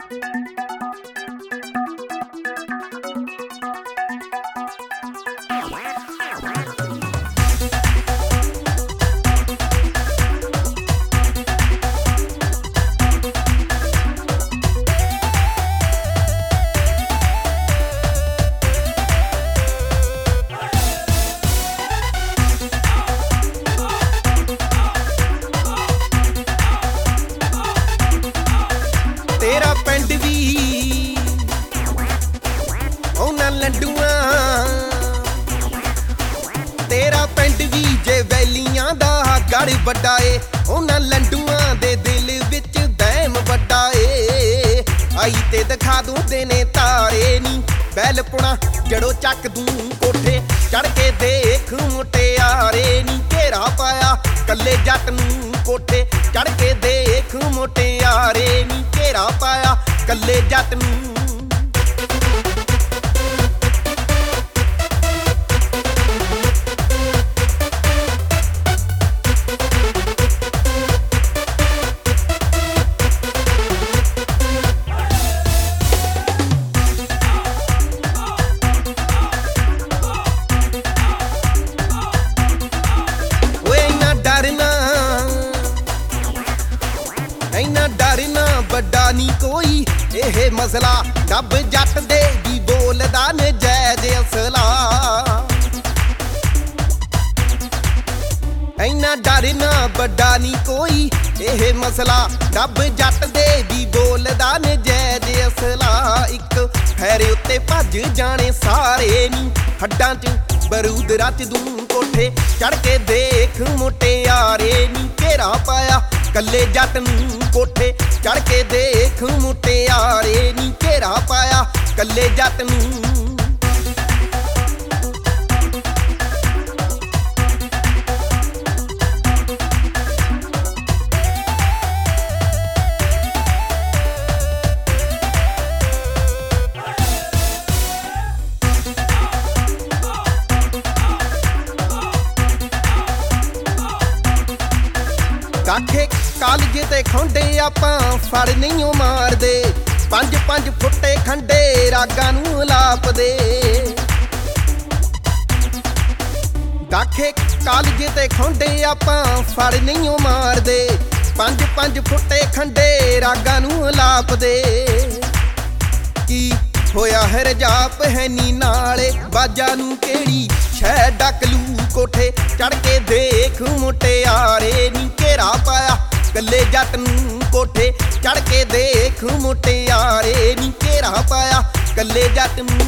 तेरा पिंड भी उन्हां लड्डूआं तेरा पिंड भी जे वैलियां दा गढ़ वड्डा ए उन्हां लड्डूआं दे दिल विच वहम वड्डा ए आई ते दिखा दूं देने तारे नी बैलपुणा जड़ो चक दूं कोठे चढ़ के देख मुटियारे नी घेरा पाया कल्ले जट नूं कोठे चढ़ के देख मुटियारे नी घेरा पाया कल्ले जट नूं इन्ना डरना बड़ा नी कोई एह मसला डब जट दे भी बोलदा नजैज असला इन्ना डरना बड़ा नी कोई एह मसला डब जट दे भी बोलदा नजैज असला इक फैरे उत्ते भज जाने सारे नी हड्डां च बरूद रच दूं कोठे चढ़ के देख मुटियारे नी घेरा पाया कल्ले जट नूं कोठे चढ़ के देख मुटियारे नी घेरा पाया कल्ले जट नूं काखे कालजे ते खौंडे आपां फड़ नहीं मारदे 5-5 फुट्टे खंडे रागां नूं लापदे काखे कालजे ते खौंडे आपां फड़ नहीं मारदे 5-5 फुट्टे खंडे रागां नूं लापदे की होया है रजाप है नी नाले बाजा नूं केड़ी शै डक लू कोठे चढ़ के देख मुटियारे नी घेरा पाया कल्ले जट नूं कोठे चढ़ के देख मुटियारे नी घेरा पाया कल्ले जट नूं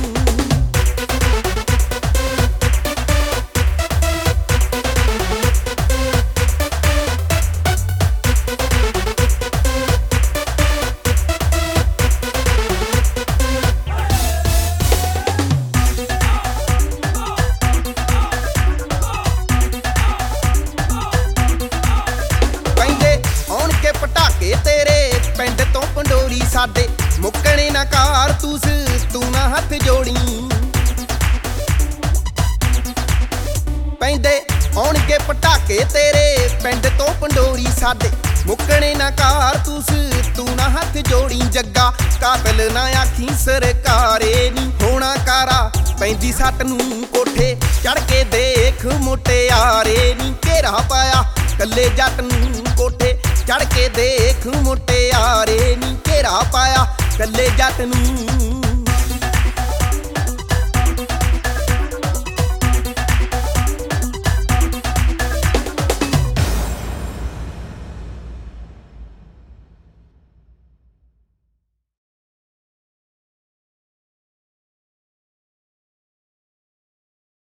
ਪਟਾਕੇ ਤੇਰੇ ਪਿੰਡ ਤੋਂ ਪੰਡੋਰੀ ਸਾਡੇ ਮੁੱਕਣੇ ਨਾ ਕਾਰਤੂਸ ਤੂੰ ਨਾ ਹੱਥ ਜੋੜੀ ਪੈਂਦੇ ਆਉਣਗੇ ਪਟਾਕੇ ਤੇਰੇ ਪਿੰਡ ਤੋਂ ਪੰਡੋਰੀ ਸਾਡੇ ਮੁੱਕਣੇ ਨਾ ਕਾਰਤੂਸ ਤੂੰ ਨਾ ਹੱਥ ਜੋੜੀ ਜੱਗਾ ਕਾਤਲ ਨਾ ਆਖੀ ਸਰਕਾਰੇ ਨੀ ਹੋਣਾ ਕਾਰਾ ਪੈਂਦੀ ਸੱਟ ਨੂੰ ਕੋਠੇ ਚੜ ਕੇ ਦੇਖ ਮੁਟਿਆਰੇ ਨੀ ਘੇਰਾ ਪਾਇਆ ਕੱਲੇ ਜੱਟ ਨੂੰ ਕੋਠੇ ਚੜ ਕੇ ਦੇਖ ਮੁਟਿਆਰੇ ਨੀ ਘੇਰਾ ਪਾਇਆ ਕੱਲੇ ਜੱਟ ਨੂੰ